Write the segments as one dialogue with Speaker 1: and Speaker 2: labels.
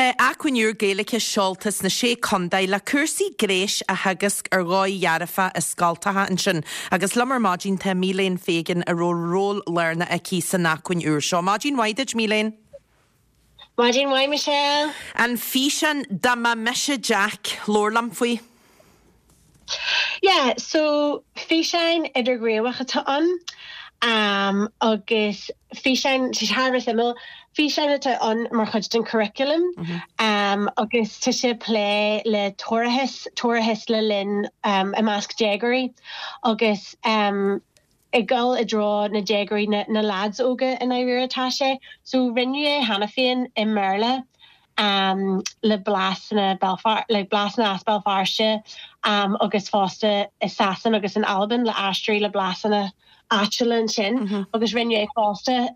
Speaker 1: Acwynúr Gaelic Seoltas na sé condail le cursaí gréis a hagus ar gáid Iarrafa a scaltatha an sin agus lamar mágin te Míléin fégan a ról learna a cí san acwynúr seo. Mágin waidid Míléin?
Speaker 2: Mágin waid Michelle.
Speaker 1: An físan dama mesha Jack lórlam faoi?
Speaker 2: Yeah, so físain idir gréawach atá an agus físain harvest imil físain atá an mar chud den curriculum agus tu sé play le torahis le lin a Mask Jaggery agus igal I draw na Jaggery na lads óga in Ira atá sé so rinne hana féin in Merle le blasna Belfast le blasna as Belfast agus fásta assassin agus an Alban le Astri le blasna Achelin sin agus rinne fásta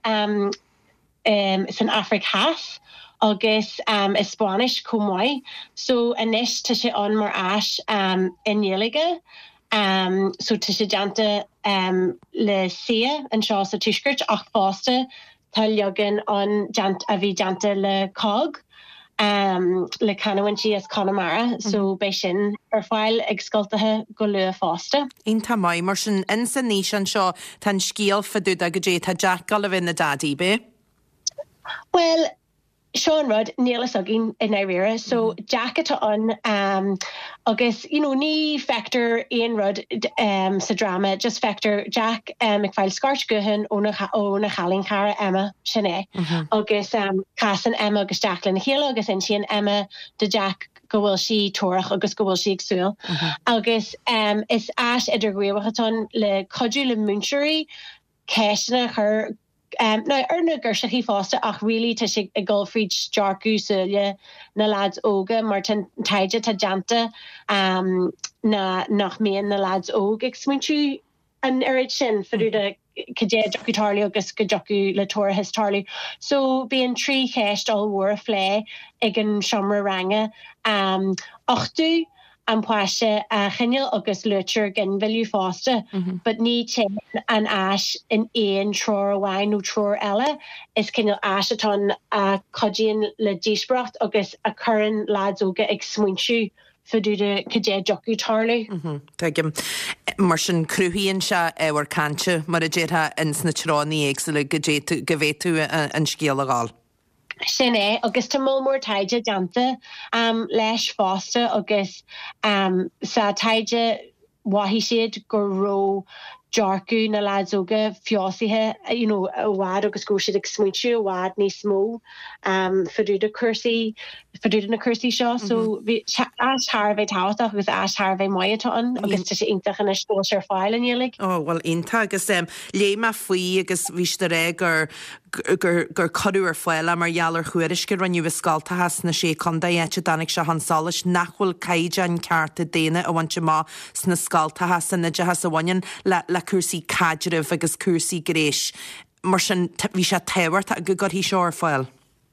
Speaker 2: san Afric half agus is Spanish comoi so anish tu sé on mar ash in Yeliga so tu sé janta le sia an seo sa tuskirch ach fásta tal jogin on jant a vi janta le cog le Canawanchi as Connemara so bei sin fáil ag scultathe go lua fásta.
Speaker 1: Ínta mai mar sin insan níos an seo tan scíal fadúd a go dé tá Jack galvin na dadí be?
Speaker 2: Well, Sean Rudd, Neelis Uggin in Ira, so Jack at on agus, ní factor Ian Rudd sa drama, just factor Jack McFile Scarch Guhan ó na Halling Cara Emma Shanae. Agus Cassan Emma agus Jacqueline Hilo agus in she and Emma de Jack go bhfuil si torach agus go bhfuil si agsúil. Agus is as idir gréawach le codú le Munchery ceisna her now na gursaí fásta ach really tá sé a Gulfreed Jarku suile na lads óga mar tan taide tá janta na nach méon na lads óg ag smuintú an irid sin fadú de cadé jocu tarlú agus go jocu le torahis tarlú. So bíon trí cheist all war a flé ag an siomra range ochtú an poise a chinneal agus lucher gen vilju fásta, but ní tin an ash in éon tror wine nó tror ella is chinneal ashaton a codín le dísbracht agus a curran lads óga ag smuintú fadú de cadé jocu tarlú.
Speaker 1: Tuigim mar sin cruhíonn se éhar cante mar a détha ins na tránaí éagsúla go bhéú an scéal a gáil.
Speaker 2: Sin agus tá mór taide janta leis fásta agus sa taide wahí siad go ró jarcu na lads óga fiosithe a wad agus go siad ag smuintú a wad ní smó fadú na cursaí seo so as Harvey táhaach agus as Harvey maiatá an agus tá sé intach an istóil ar fáil in dhélig.
Speaker 1: Well inta agus léma faoi agus bhís ré gur codú ar foiile mar jalar chuiris go ranniu scaltathe na sé condaéte danig se hansális nachhfuil caide an cearta déine a bhaintse má sna scaltathe san na dehas a bhain le cursaí cadrih agus cursaí gréis mar sin bhí se tehart a go hí seo ar fáil.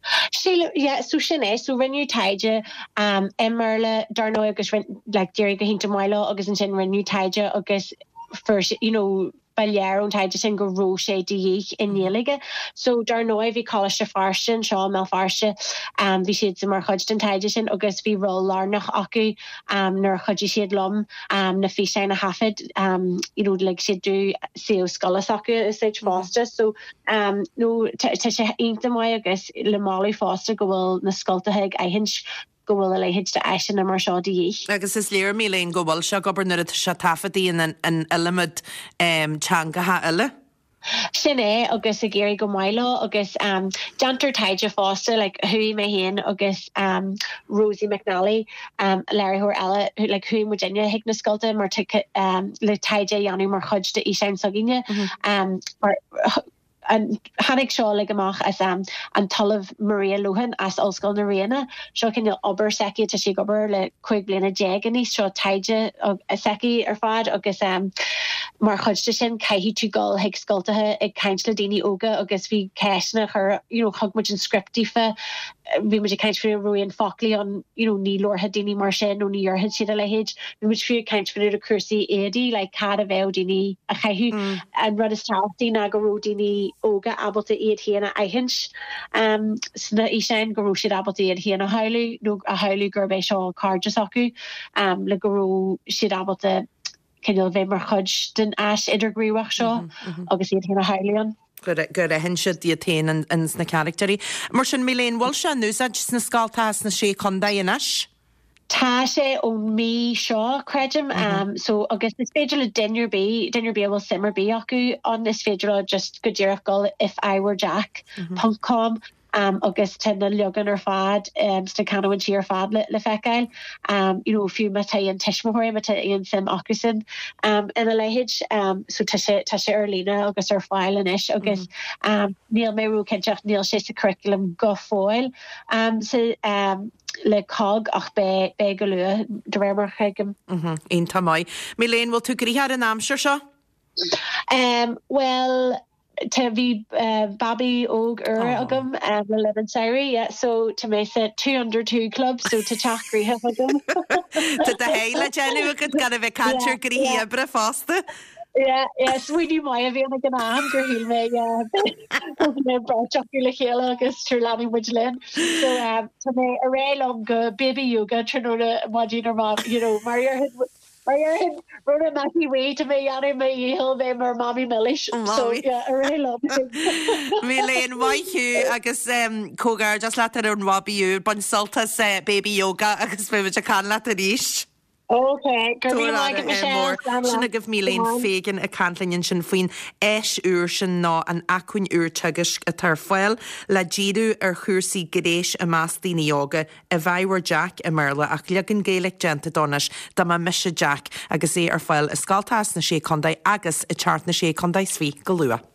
Speaker 2: So sin so rinne taide Merle darno agus like Jerry go hinta mailo agus an sin rinne taide agus first Balliar on taide sin go ró sé díich in Nélige so darnoi vi call se farsin seo mel farse vi siad sem mar chud den taide sin agus vi roll larnach acu nar chudí siad lom na fi sein a hafid like siad do seo scolas acu is seit fásta so no sé einta mai agus le málaí fásta go bhfuil na scultathe a hins go bhfuil a leihéid de eisi na mar seo díich.
Speaker 1: Agus is léir Míléin go bhfuil se gobar nuair se tafaí an ilimid teangatha eile?
Speaker 2: Sin agus a géirí go maiile agus jantar taide fásta like hui mé héin agus Rosie McNally Larry Hor ela like hui Virginia hiag na sculta mar le taide Janú mar chud de Isan Sagine and hannig seo le amach as an talamh Maria Lohan as Oscail na Réine seo cin obair seci tá si gobar le 5 bliana jegan níos seo taide a seci ar fad agus mar chuiste sin caihí tú gáil heag scoiltathe ag caint le daoine óga agus bhí ceisna chur thug muid an scriptífa bhí muid caint fiú roion foclaí an ní lortha daoine mar sin ó ní ortha siad a lehéid bhí muid fiú caint fiú a cuasaí éadí le cad a bheith daoine a chaithú an rud is tátaí na go raibh daoine óga abalta iad chéanana aithins sna í sin go raibh siad abalta iad chéanana hailú nó a hailú gur bheith seo cardjas acu le go raibh siad abalta Kenil bheith mar chud den as idirgríomhach seo agus iad chéanana hailíon.
Speaker 1: Gur a hen siad í tain an sna characterí. Mar sin Míléan bhil se núsa sna scáiltas na sé chunda inis?
Speaker 2: Tá sé ó mí seo credim so agus is féidir le dinner bé bhfuil simmer bé acu an is féidir just go ddíireach gáil if I were Jack.com agus tena legan ar fad sta canhain si ar fad le fecail fiú me an tiismóir me on sim acusin ina leihéid so tá sé ar lína agus ar fáil in isis agus níl méú cinteach níl sé sa curriculum go fáil le cog ach be go lua de réir mar chuigim.
Speaker 1: Ein tá mai. Míléan bhfuil tú gríthe an amsir seo?
Speaker 2: Well, to be Bobby Og agam le Levin Siri, so to me set 202 clubs, so to chakri have agam.
Speaker 1: To the heile Jenny could get a catcher green bre faste.
Speaker 2: Yeah, Sweeney Maya vi an am gur hil me brochakule chéile agus Trelawney Woodlin. So to me a ré go baby yoga trinola Magina mom, Maria Rhoda Mackie way to me Anna me hill them or mommy millish. So yeah, I really love it.
Speaker 1: Míléan waithú agus cógar just let ar an Robbie bun saltas baby yoga agus fe a can let a ríist.
Speaker 2: Okay,
Speaker 1: sinna goh Míléan fégan a canlainn sin faoin éis úr sin ná an acuin úr tugus a tar foiil le ddíadú ar chuirsaí gréis a más daoine yoga a bhaidhar Jack a merla ach legan Gaelic genta donas da ma mise Jack agus é ar foiil a scáiltas na sé condaid agus i teart na sé condaid sví go lua.